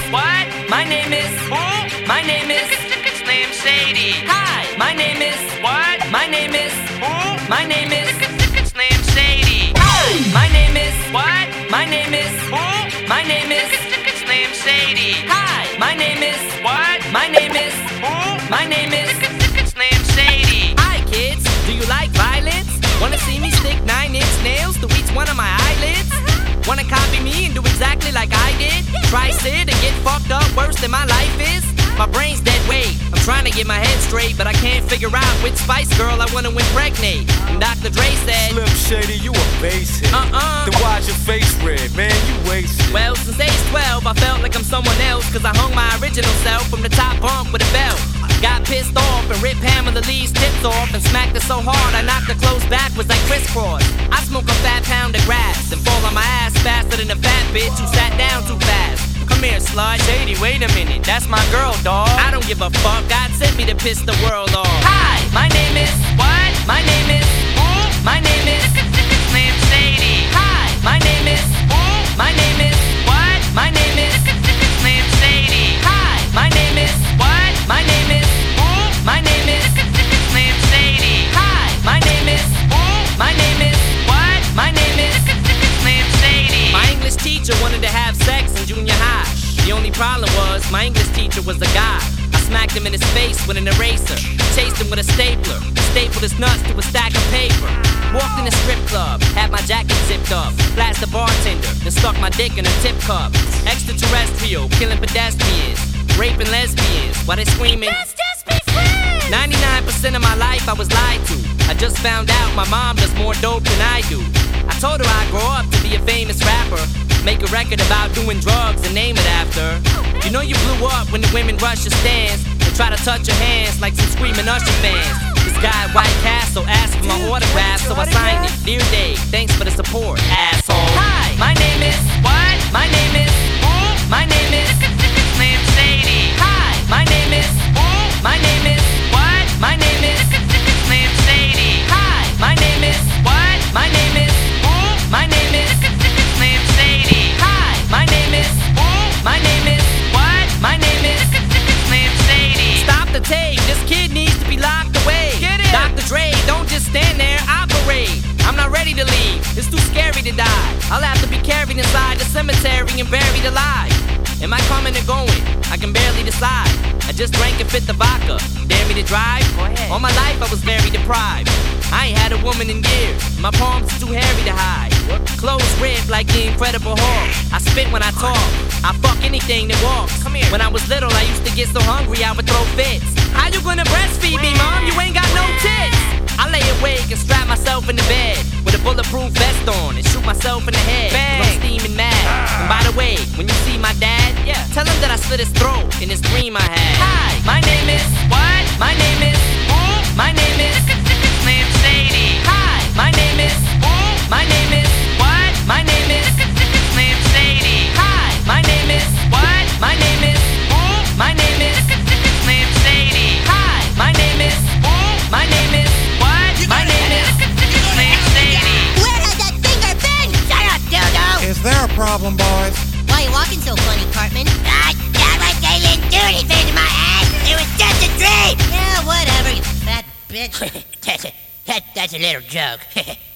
What? My name is. Who? My name is. Slim Shady. Hi. My name is. What? My name is. Who? My name is. Slim Shady. Hi. My name is. What? My name is. Who? My name is. Slim Shady. Hi. My name is. What? My name is. Who? My name is. Slim Shady. Hi kids, do you like violence? Wanna see me stick 9-inch nails to each one of my eyelids? Wanna copy me and do exactly like I did? Try sit and get fucked up worse than my life is? My brain's dead weight, I'm trying to get my head straight, but I can't figure out which Spice Girl I wanna impregnate. And Dr. Dre said, Slim Shady, you a basehead. Then why's your face red, man? You wasted. well, since age 12, I felt like I'm someone else, cause I hung my original self from the top bunk with a belt. Got pissed off and ripped Pamela Lee's tips off and smacked her so hard I knocked her clothes backwards like crisscross. I smoke a fat pound of grass and fall on my ass faster than a fat bitch who sat down too fast. Come here, slut. Shady, wait a minute, that's my girl, dawg. I don't give a fuck, God sent me to piss the world off. Hi, my name is. What? My name is. Who? My name is. Slim Shady. Hi, my name is. Who? My name is. What? My name is. Slim Shady. Hi, my name is. What? My name is. Who? My name is. Slim Shady. Hi, my name is. Who? My name is. What? My name is. Slim Shady. My English teacher wanted to have sex in junior high. The only problem was my English teacher was a guy. I smacked him in his face with an eraser, chased him with a stapler, stapled his nuts to a stack of paper. Walked in a strip club, had my jacket zipped up, blasted the bartender, then stuck my dick in a tip cup. Extraterrestrial, killing pedestrians, raping lesbians while they screaming, let's just be friends. 99% of my life I was lied to. I just found out my mom does more dope than I do. I told her I'd grow up to be a famous rapper, make a record about doing drugs and name it after. You know you blew up when the women rush your stands and try to touch your hands like some screaming Usher fans. This guy at White Castle asked for my autograph, so I signed it. Dear Dave, thanks for the support, asshole. Hi, my name is. What? My name is. Who? My name is. Slim Shady. Hi, my name is. Who? My name is. What? My name is. Slim Shady. Hi, my name is. What? My name is. Who? My name is. Slim Shady. Hi, my name is. Who? My name is. What? My name is. Slim Shady. Stop the tape, this kid needs to be locked away. Get it. Dr. Dre, don't just stand there, operate. I'm not ready to leave, it's too scary to die. I'll have to be carried inside the cemetery and buried alive. Am I coming or going? I can barely decide. I just drank and fit the vodka. Dare me to drive? Go ahead. All my life I was very deprived. I ain't had a woman in years. My palms are too hairy to hide. Clothes ripped like the Incredible Hulk. I spit when I talk. I fuck anything that walks. Come here. When I was little, I used to get so hungry I would throw fits. How you gonna breastfeed me, mom? You ain't got no tits. I lay awake and strap myself in the bed with a bulletproof vest on and shoot myself in the head. Bang. 'Cause I'm steaming mad. And by the way, when you see my dad, tell him that I slit his throat in this dream I had. Hi, my name is. What? My name is. Who? My name is. Slim Shady. Hi, my name is. Who? My name is. What? My name is. Slim Shady. Hi, my name is. What? My name is. Who? My name is. Slim Shady. Hi, my name is. Who? My name is. What? My name is. Slim Shady. Where has that finger been? Shut up, dildo! Is there a problem, boys? Why are you walking so funny, Cartman? God damn it, they didn't do anything to my ass! It was just a dream! Yeah, whatever, you fat bitch. That's a little joke.